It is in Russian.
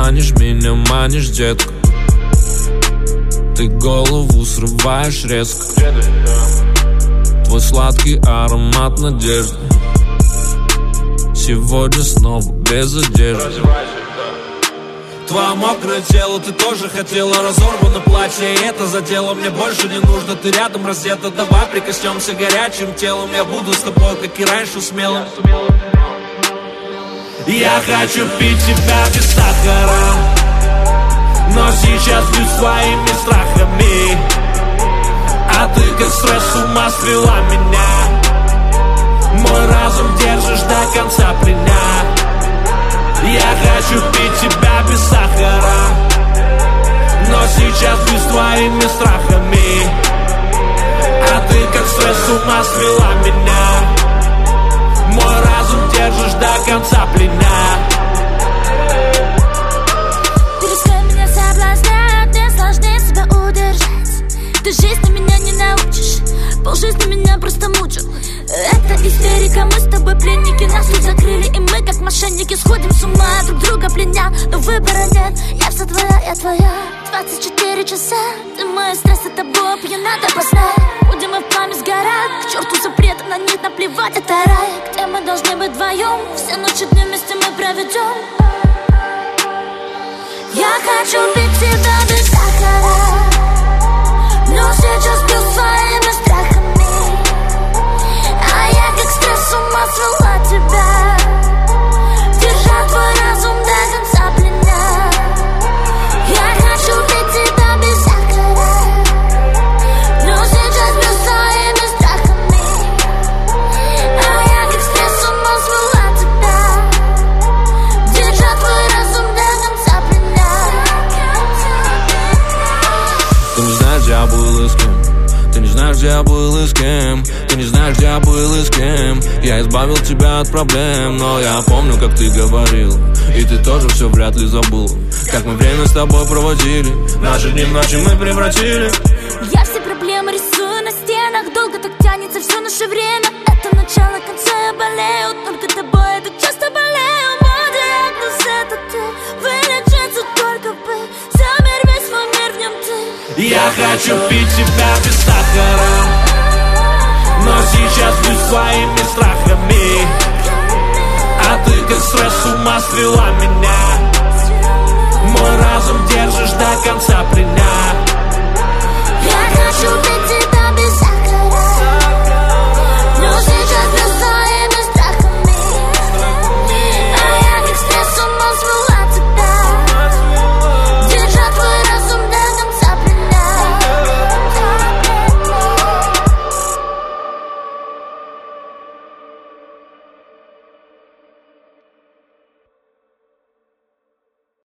манишь, детка. Ты голову срываешь резко. Твой сладкий аромат надежды. Сегодня снова без одежды. Твое мокрое тело, ты тоже хотела. Разорвано платье, и это задело. Мне больше не нужно, ты рядом раздета. Давай прикоснемся горячим телом. Я буду с тобой, как и раньше, смелым. Я хочу пить тебя без сахара, но сейчас бью своими страхами. А ты как стресс с ума свела меня. Мой разум держишь до конца пленя. Я хочу пить тебя без сахара, но сейчас бью твоими страхами. А ты как стресс с ума свела меня. Мой разум держишь до конца пленя. Перестань меня соблазнять, мне сложнее себя удержать. Ты жизни меня не научишь, полжизни меня просто мучат. Это истерика, мы с тобой пленники. Нас тут закрыли, и мы как мошенники сходим с ума, друг друга пленя. Но выбора нет, я вся твоя, я твоя. 24 часа, ты мой стресс, это тобой пьяна допоздна. Будем мы в пламя сгорать, к черту запрет, на них наплевать, это рай. Где мы должны быть вдвоем, все ночи дни вместе мы проведем. Я хочу пить тебя без сахара, но сейчас пью своими страхами. А я как стресс с ума свела тебя, держа твой разум до конца пленя. Я хочу пить тебя без сахара, но сейчас бью своими страхами. А я как стресс с ума свела тебя, держа твой разум до конца пленя. Ты не знаешь, где я был и с кем. Ты не знаешь, где я был и с кем. Ты не знаешь, где я был и с кем. Я избавил тебя от проблем, но я помню, как ты говорил. И ты тоже все вряд ли забыл. Как мы время с тобой проводили, наши дни в ночи мы превратили. Я все проблемы рисую на стенах. Долго так тянется все наше время. Это начало конца, я болею только тобой, я так часто болею. Мой диагноз это ты, вылечиться только вы. Замерь весь мой мир, в нем ты. Я хочу пить тебя без сахара, но сейчас бью своими страхами. А ты как стресс с ума свела меня. Мой разум держишь до конца